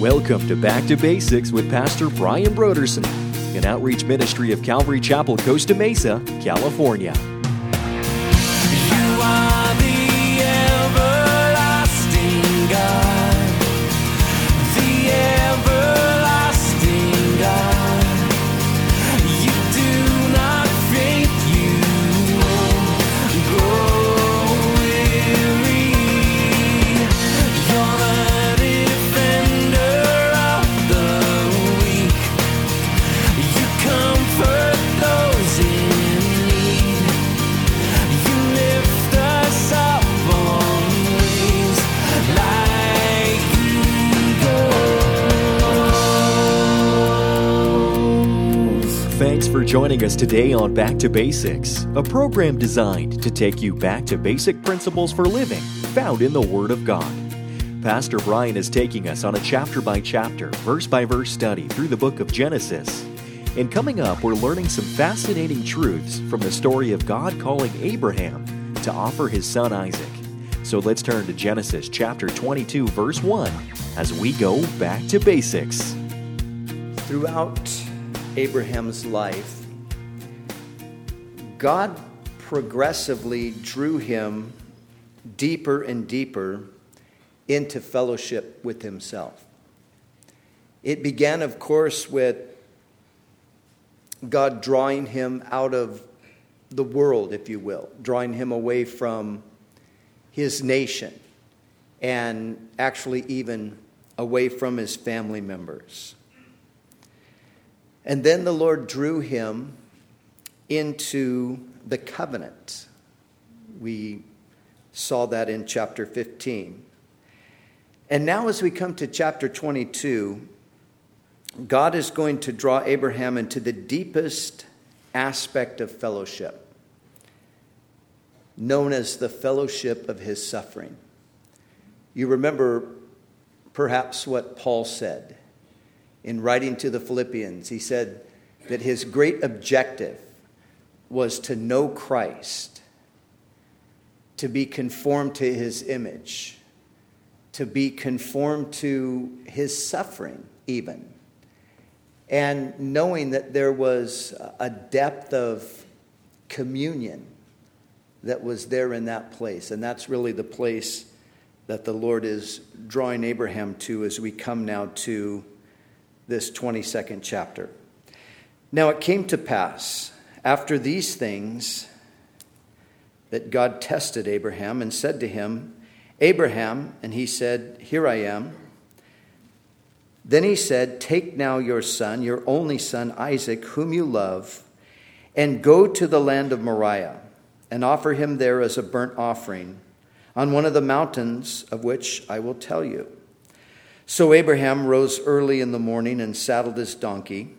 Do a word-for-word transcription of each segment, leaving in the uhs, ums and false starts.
Welcome to Back to Basics with Pastor Brian Broderson, an outreach ministry of Calvary Chapel, Costa Mesa, California. You are the everlasting God, the everlasting God. You do not faint, you won't grow weary. You're the defender of the weak. You comfort those in need. You lift us up on wings like eagles. Thanks for joining us today on Back to Basics, a program designed to take you back to basic principles for living found in the Word of God. Pastor Brian is taking us on a chapter-by-chapter, verse-by-verse study through the book of Genesis. And coming up, we're learning some fascinating truths from the story of God calling Abraham to offer his son Isaac. So let's turn to Genesis chapter twenty-two, verse one, as we go back to basics. Throughout Abraham's life, God progressively drew him deeper and deeper into fellowship with himself. It began, of course, with God drawing him out of the world, if you will, drawing him away from his nation and actually even away from his family members. And then the Lord drew him into the covenant. We saw that in chapter fifteen. And now as we come to chapter twenty-two, God is going to draw Abraham into the deepest aspect of fellowship, known as the fellowship of his suffering. You remember perhaps what Paul said in writing to the Philippians. He said that his great objective was to know Christ, to be conformed to his image, to be conformed to his suffering even. And knowing that there was a depth of communion that was there in that place. And that's really the place that the Lord is drawing Abraham to as we come now to this twenty-second chapter. Now it came to pass after these things that God tested Abraham and said to him, Abraham, and he said, Here I am. Then he said, Take now your son, your only son Isaac, whom you love, and go to the land of Moriah, and offer him there as a burnt offering on one of the mountains of which I will tell you. So Abraham rose early in the morning and saddled his donkey,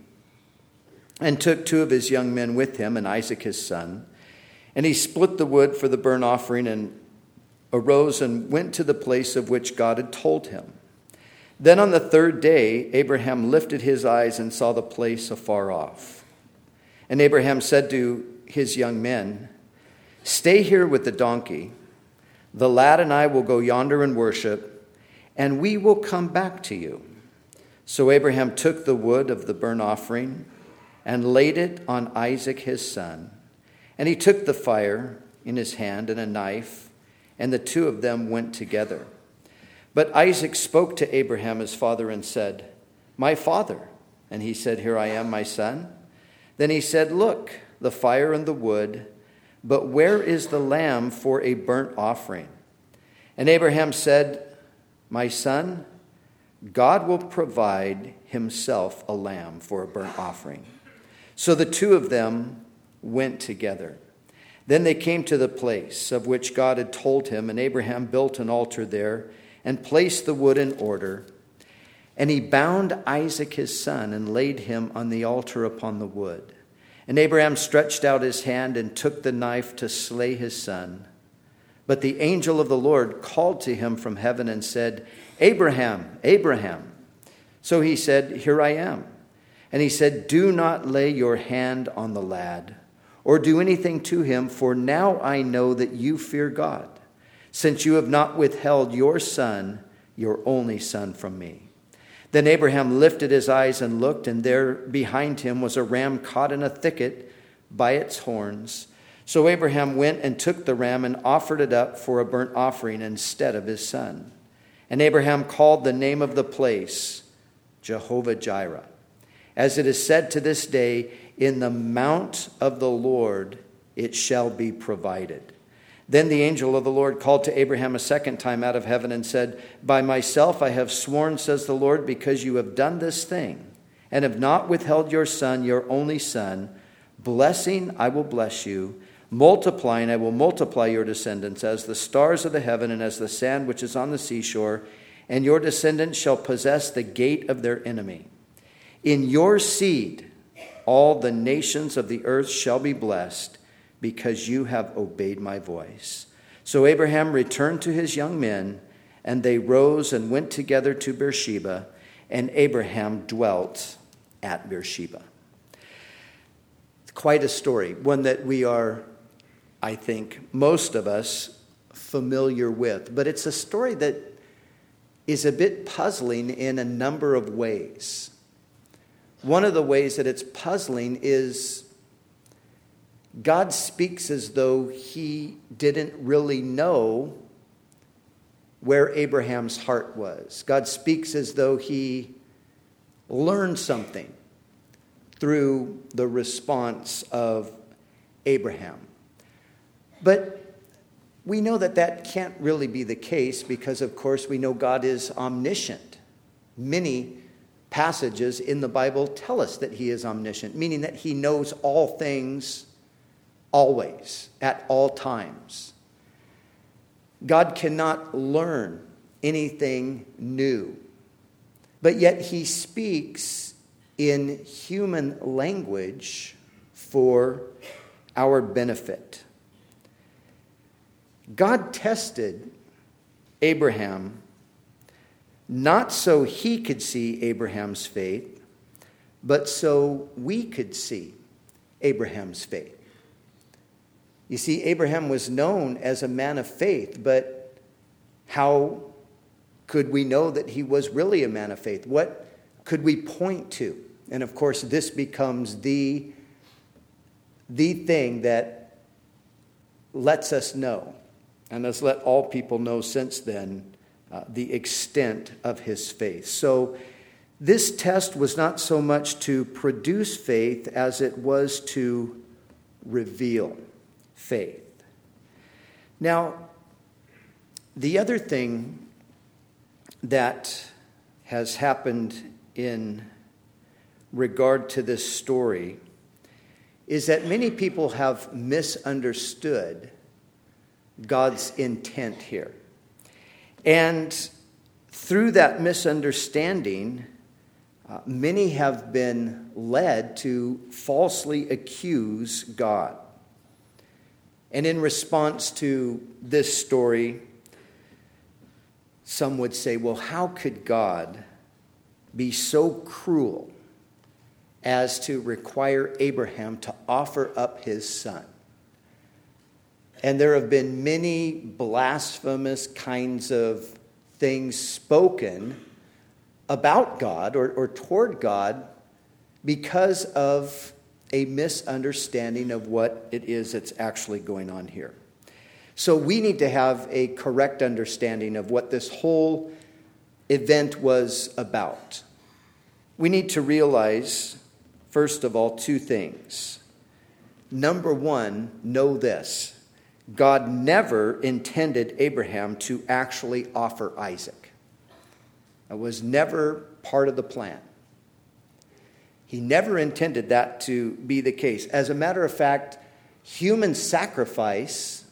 and took two of his young men with him, and Isaac his son. And he split the wood for the burnt offering, and arose and went to the place of which God had told him. Then on the third day, Abraham lifted his eyes and saw the place afar off. And Abraham said to his young men, Stay here with the donkey. The lad and I will go yonder and worship, and we will come back to you. So Abraham took the wood of the burnt offering and laid it on Isaac his son. And he took the fire in his hand and a knife, and the two of them went together. But Isaac spoke to Abraham his father and said, My father. And he said, Here I am, my son. Then he said, Look, the fire and the wood, but where is the lamb for a burnt offering? And Abraham said, My son, God will provide himself a lamb for a burnt offering. So the two of them went together. Then they came to the place of which God had told him, and Abraham built an altar there and placed the wood in order. And he bound Isaac his son and laid him on the altar upon the wood. And Abraham stretched out his hand and took the knife to slay his son. But the angel of the Lord called to him from heaven and said, Abraham, Abraham. So he said, Here I am. And he said, Do not lay your hand on the lad, or do anything to him, for now I know that you fear God, since you have not withheld your son, your only son, from me. Then Abraham lifted his eyes and looked, and there behind him was a ram caught in a thicket by its horns. So Abraham went and took the ram and offered it up for a burnt offering instead of his son. And Abraham called the name of the place Jehovah-Jireh. As it is said to this day, in the mount of the Lord it shall be provided. Then the angel of the Lord called to Abraham a second time out of heaven and said, by myself I have sworn, says the Lord, because you have done this thing and have not withheld your son, your only son. Blessing, I will bless you. Multiplying, I will multiply your descendants as the stars of the heaven and as the sand which is on the seashore. And your descendants shall possess the gate of their enemy. In your seed, all the nations of the earth shall be blessed, because you have obeyed my voice. So Abraham returned to his young men, and they rose and went together to Beersheba, and Abraham dwelt at Beersheba. Quite a story, one that we are, I think, most of us familiar with. But it's a story that is a bit puzzling in a number of ways. One of the ways that it's puzzling is God speaks as though he didn't really know where Abraham's heart was. God speaks as though he learned something through the response of Abraham. But we know that that can't really be the case because, of course, we know God is omniscient. Many passages in the Bible tell us that he is omniscient, meaning that he knows all things always, at all times. God cannot learn anything new, but yet he speaks in human language for our benefit. God tested Abraham not so he could see Abraham's faith, but so we could see Abraham's faith. You see, Abraham was known as a man of faith, but how could we know that he was really a man of faith? What could we point to? And of course, this becomes the, the thing that lets us know, and has let all people know since then, uh, the extent of his faith. So this test was not so much to produce faith as it was to reveal faith. Now, the other thing that has happened in regard to this story is that many people have misunderstood God's intent here. And through that misunderstanding, uh, many have been led to falsely accuse God. And in response to this story, some would say, well, how could God be so cruel as to require Abraham to offer up his son? And there have been many blasphemous kinds of things spoken about God or, or toward God because of a misunderstanding of what it is that's actually going on here. So we need to have a correct understanding of what this whole event was about. We need to realize, first of all, two things. Number one, know this. God never intended Abraham to actually offer Isaac. It was never part of the plan. He never intended that to be the case. As a matter of fact, human sacrifice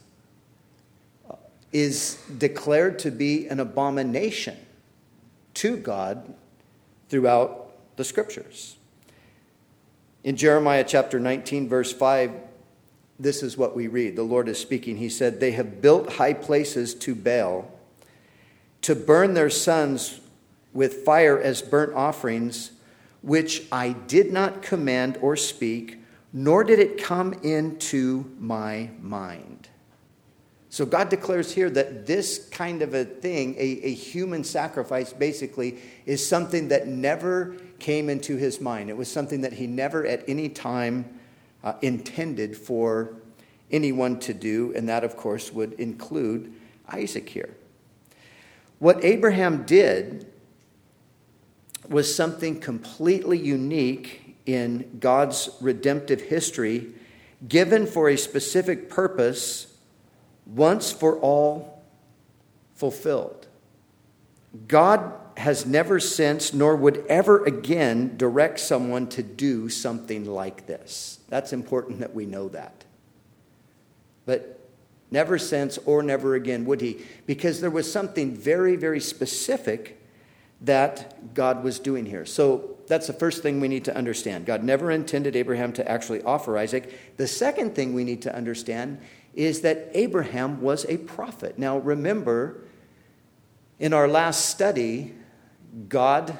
is declared to be an abomination to God throughout the Scriptures. In Jeremiah chapter nineteen, verse five, this is what we read. The Lord is speaking. He said, "They have built high places to Baal, to burn their sons with fire as burnt offerings, which I did not command or speak, nor did it come into my mind." So God declares here that this kind of a thing, a, a human sacrifice basically, is something that never came into his mind. It was something that he never at any time uh, intended for anyone to do, and that, of course, would include Isaac here. What Abraham did was something completely unique in God's redemptive history, given for a specific purpose, once for all fulfilled. God has never since, nor would ever again, direct someone to do something like this. That's important that we know that. But never since or never again would he, because there was something very, very specific that God was doing here. So that's the first thing we need to understand. God never intended Abraham to actually offer Isaac. The second thing we need to understand is that Abraham was a prophet. Now remember, in our last study, God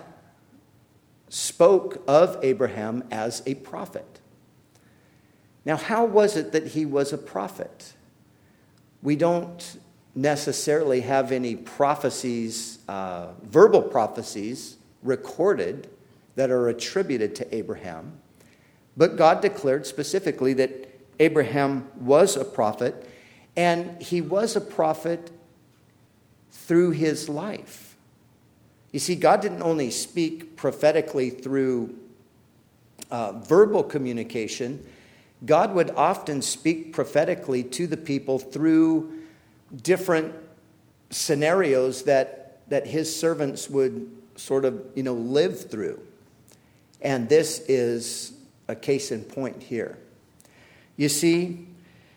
spoke of Abraham as a prophet. Now, how was it that he was a prophet? We don't necessarily have any prophecies, uh, verbal prophecies recorded that are attributed to Abraham. But God declared specifically that Abraham was a prophet, and he was a prophet through his life. You see, God didn't only speak prophetically through uh, verbal communication. God would often speak prophetically to the people through different scenarios that, that his servants would sort of, you know, live through. And this is a case in point here. You see,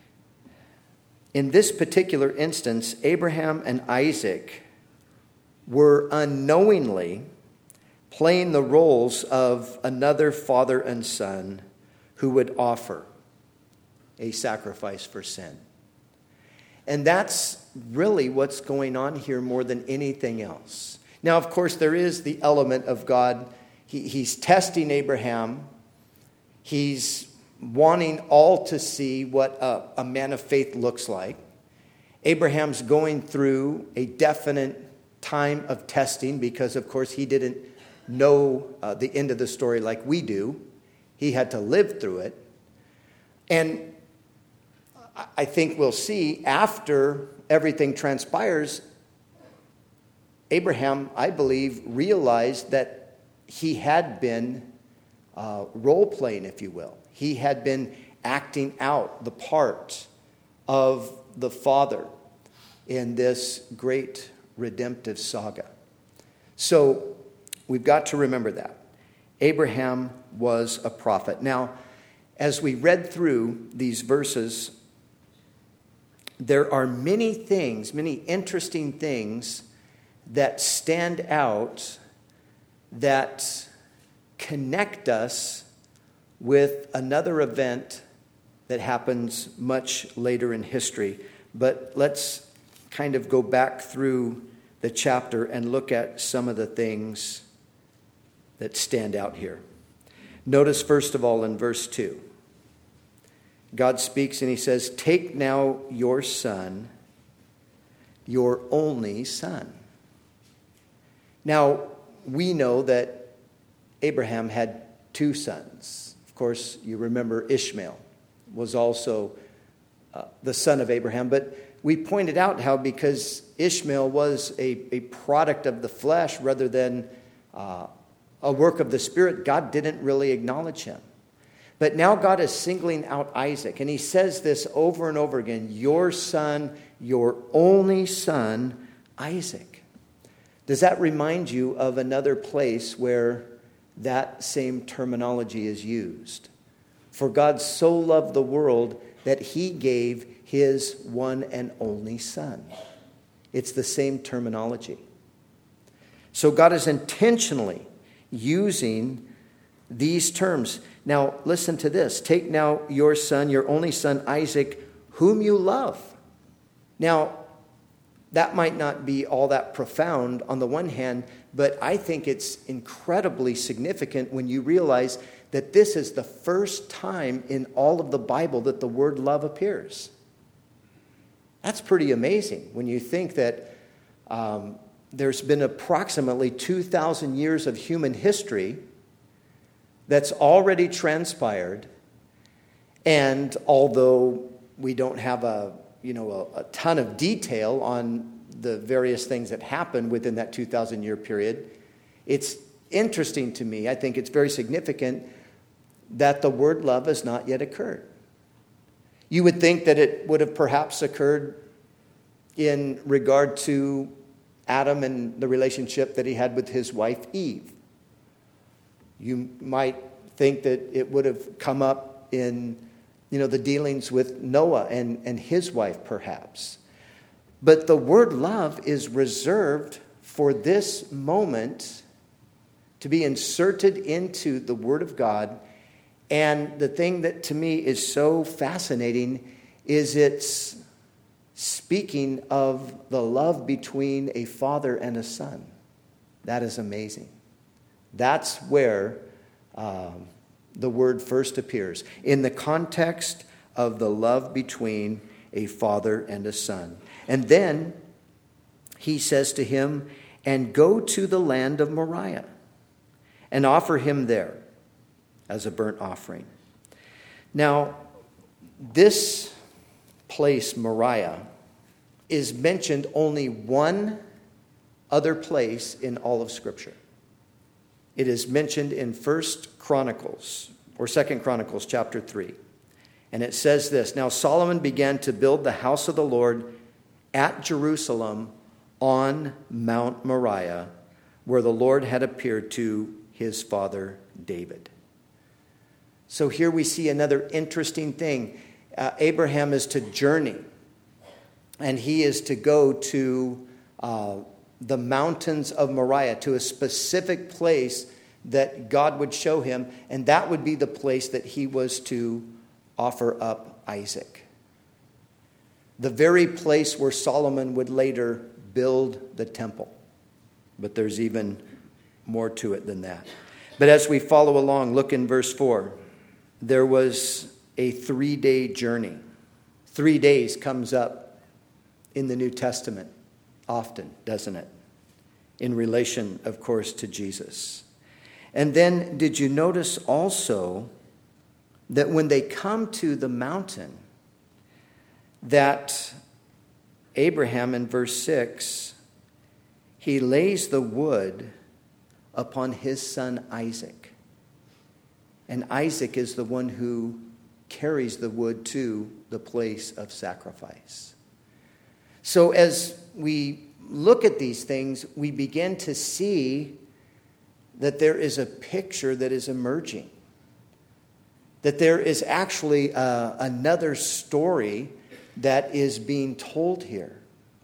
in this particular instance, Abraham and Isaac were unknowingly playing the roles of another father and son who would offer a sacrifice for sin. And that's really what's going on here more than anything else. Now, of course, there is the element of God. He, he's testing Abraham. He's wanting all to see what a, a man of faith looks like. Abraham's going through a definite time of testing because, of course, he didn't know uh, the end of the story like we do. He had to live through it. And I think we'll see after everything transpires, Abraham, I believe, realized that he had been uh, role-playing, if you will. He had been acting out the part of the father in this great redemptive saga. So we've got to remember that. Abraham was a prophet. Now, as we read through these verses, there are many things, many interesting things that stand out that connect us with another event that happens much later in history. But let's kind of go back through the chapter and look at some of the things that stand out here. Notice, first of all, in verse two, God speaks and he says, "Take now your son, your only son." Now, we know that Abraham had two sons. Of course, you remember Ishmael was also uh, the son of Abraham. But we pointed out how because Ishmael was a, a product of the flesh rather than uh, a work of the Spirit, God didn't really acknowledge him. But now God is singling out Isaac, and he says this over and over again, your son, your only son, Isaac. Does that remind you of another place where that same terminology is used? For God so loved the world that he gave his one and only son. It's the same terminology. So God is intentionally using these terms. Now, listen to this. Take now your son, your only son, Isaac, whom you love. Now, that might not be all that profound on the one hand, but I think it's incredibly significant when you realize that this is the first time in all of the Bible that the word love appears. That's pretty amazing when you think that um, there's been approximately two thousand years of human history that's already transpired. And although we don't have a, you know, a, a ton of detail on the various things that happened within that two thousand year period, it's interesting to me, I think it's very significant that the word love has not yet occurred. You would think that it would have perhaps occurred in regard to Adam and the relationship that he had with his wife Eve. You might think that it would have come up in, you know, the dealings with Noah and, and his wife perhaps. But the word love is reserved for this moment to be inserted into the Word of God. And the thing that to me is so fascinating is it's speaking of the love between a father and a son. That is amazing. That's where um, the word first appears, in the context of the love between a father and a son. And then he says to him, and go to the land of Moriah and offer him there as a burnt offering. Now, this place, Moriah, is mentioned only one other place in all of Scripture. It is mentioned in First Chronicles, or Second Chronicles, chapter three. And it says this, now Solomon began to build the house of the Lord at Jerusalem on Mount Moriah, where the Lord had appeared to his father David. So here we see another interesting thing. Uh, Abraham is to journey, and he is to go to uh, the mountains of Moriah, to a specific place that God would show him, and that would be the place that he was to offer up Isaac. The very place where Solomon would later build the temple. But there's even more to it than that. But as we follow along, look in verse four. There was a three-day journey. Three days comes up in the New Testament often, doesn't it? In relation, of course, to Jesus. And then, did you notice also that when they come to the mountain, that Abraham in verse six, he lays the wood upon his son Isaac. And Isaac is the one who carries the wood to the place of sacrifice. So as we look at these things, we begin to see that there is a picture that is emerging. That there is actually uh, another story that is being told here.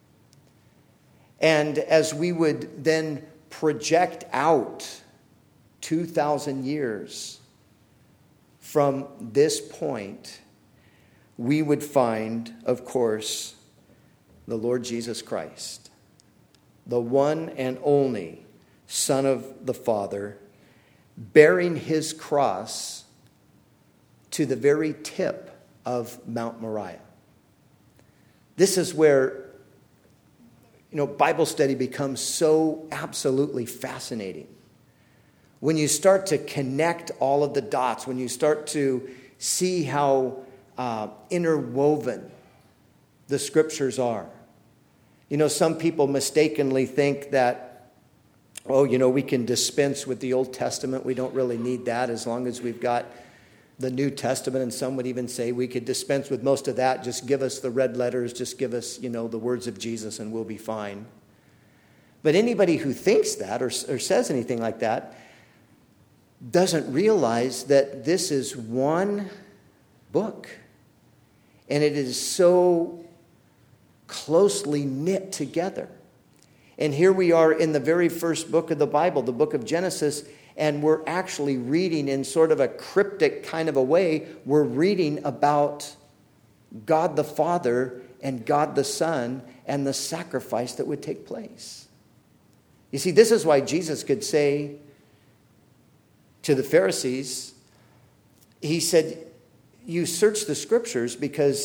And as we would then project out two thousand years from this point, we would find, of course, the Lord Jesus Christ, the one and only Son of the Father, bearing his cross to the very tip of Mount Moriah. This is where, you know, Bible study becomes so absolutely fascinating. When you start to connect all of the dots, when you start to see how uh, interwoven the Scriptures are. You know, some people mistakenly think that, oh, you know, we can dispense with the Old Testament. We don't really need that as long as we've got the New Testament. And some would even say we could dispense with most of that. Just give us the red letters. Just give us, you know, the words of Jesus and we'll be fine. But anybody who thinks that or, or says anything like that doesn't realize that this is one book. And it is so closely knit together. And here we are in the very first book of the Bible, the book of Genesis, and we're actually reading in sort of a cryptic kind of a way. We're reading about God the Father and God the Son and the sacrifice that would take place. You see, this is why Jesus could say to the Pharisees, he said, you search the Scriptures because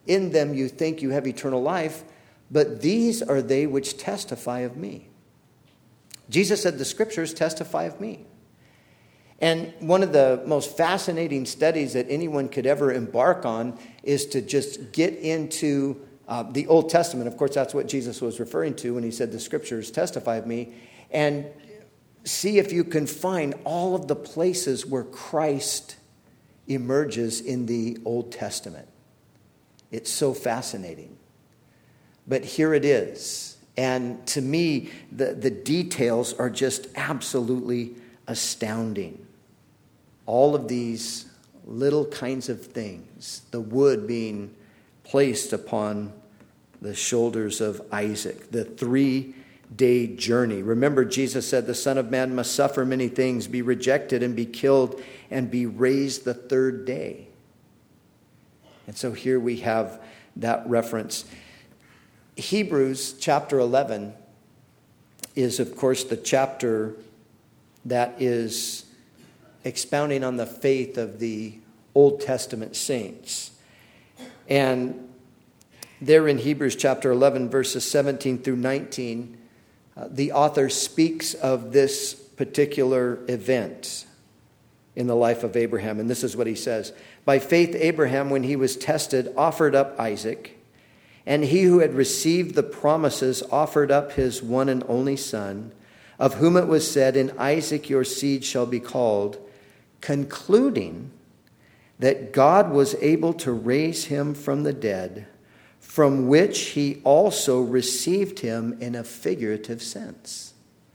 in them you think you have eternal life, but these are they which testify of me. Jesus said, the scriptures testify of me. And one of the most fascinating studies that anyone could ever embark on is to just get into uh, the Old Testament. Of course, that's what Jesus was referring to when he said the scriptures testify of me. And see if you can find all of the places where Christ emerges in the Old Testament. It's so fascinating. But here it is. And to me, the, the details are just absolutely astounding. All of these little kinds of things, the wood being placed upon the shoulders of Isaac, the three-day journey. Remember, Jesus said the Son of Man must suffer many things, be rejected and be killed, and be raised the third day. And so here we have that reference. Hebrews chapter eleven is, of course, the chapter that is expounding on the faith of the Old Testament saints. And there in Hebrews chapter eleven, verses seventeen through nineteen, uh, the author speaks of this particular event in the life of Abraham. And this is what he says. By faith, Abraham, when he was tested, offered up Isaac. And he who had received the promises offered up his one and only son, of whom it was said, in Isaac your seed shall be called, concluding that God was able to raise him from the dead, from which he also received him in a figurative sense.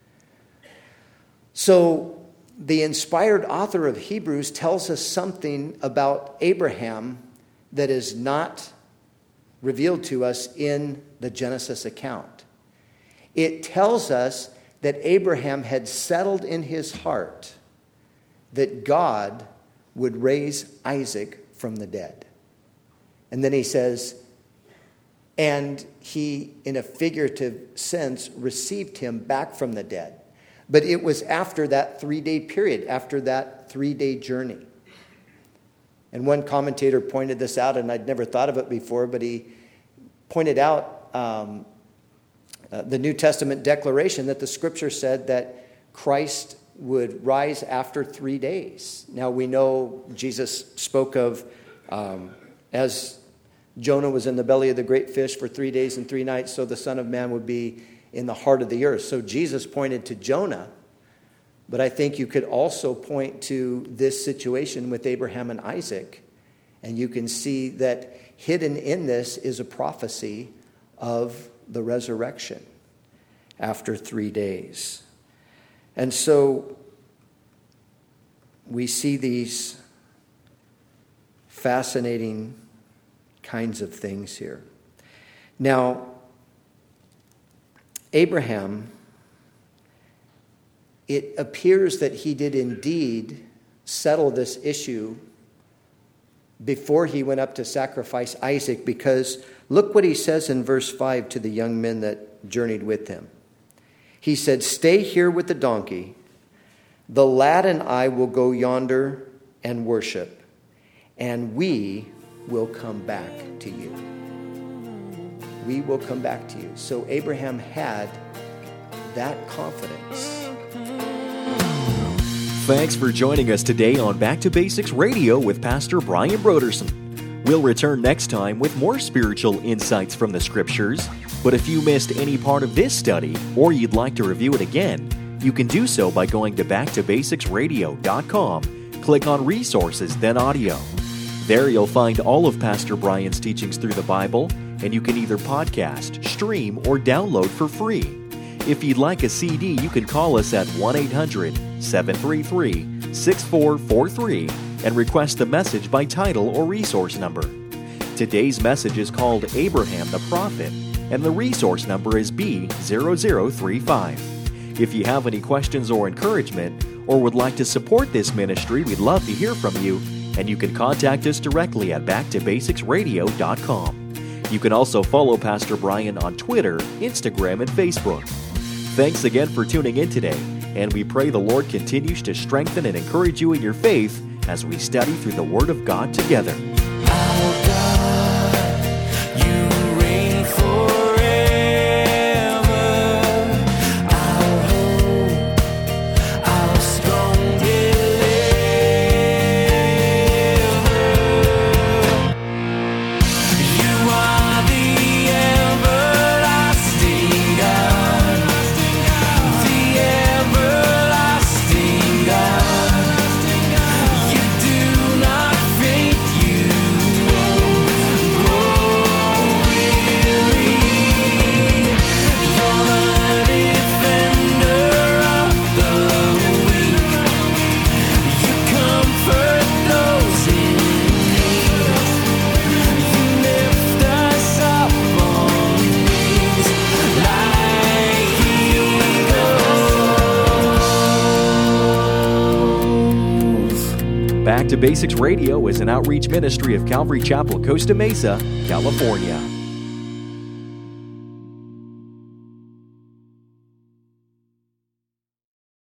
So the inspired author of Hebrews tells us something about Abraham that is not revealed to us in the Genesis account. It tells us that Abraham had settled in his heart that God would raise Isaac from the dead. And then he says, and he, in a figurative sense, received him back from the dead. But it was after that three-day period, after that three-day journey. And one commentator pointed this out, and I'd never thought of it before, but he pointed out um, uh, the New Testament declaration that the scripture said that Christ would rise after three days. Now we know Jesus spoke of um, as Jonah was in the belly of the great fish for three days and three nights, so the Son of Man would be in the heart of the earth. So Jesus pointed to Jonah, but I think you could also point to this situation with Abraham and Isaac, and you can see that hidden in this is a prophecy of the resurrection after three days. And so we see these fascinating kinds of things here. Now, Abraham, it appears that he did indeed settle this issue before he went up to sacrifice Isaac, because look what he says in verse five to the young men that journeyed with him. He said, "Stay here with the donkey. The lad and I will go yonder and worship, and we will come back to you." We will come back to you. So Abraham had that confidence. Thanks for joining us today on Back to Basics Radio with Pastor Brian Broderson. We'll return next time with more spiritual insights from the Scriptures. But if you missed any part of this study, or you'd like to review it again, you can do so by going to back to basics radio dot com. Click on Resources, then Audio. There you'll find all of Pastor Brian's teachings through the Bible, and you can either podcast, stream, or download for free. If you'd like a C D, you can call us at one eight hundred seven three three six four four three and request a message by title or resource number. Today's message is called Abraham the Prophet, and the resource number is B zero zero three five. If you have any questions or encouragement, or would like to support this ministry, we'd love to hear from you, and you can contact us directly at back to basics radio dot com. You can also follow Pastor Brian on Twitter, Instagram, and Facebook. Thanks again for tuning in today, and we pray the Lord continues to strengthen and encourage you in your faith as we study through the Word of God together. Our God Back to Basics Radio is an outreach ministry of Calvary Chapel, Costa Mesa, California.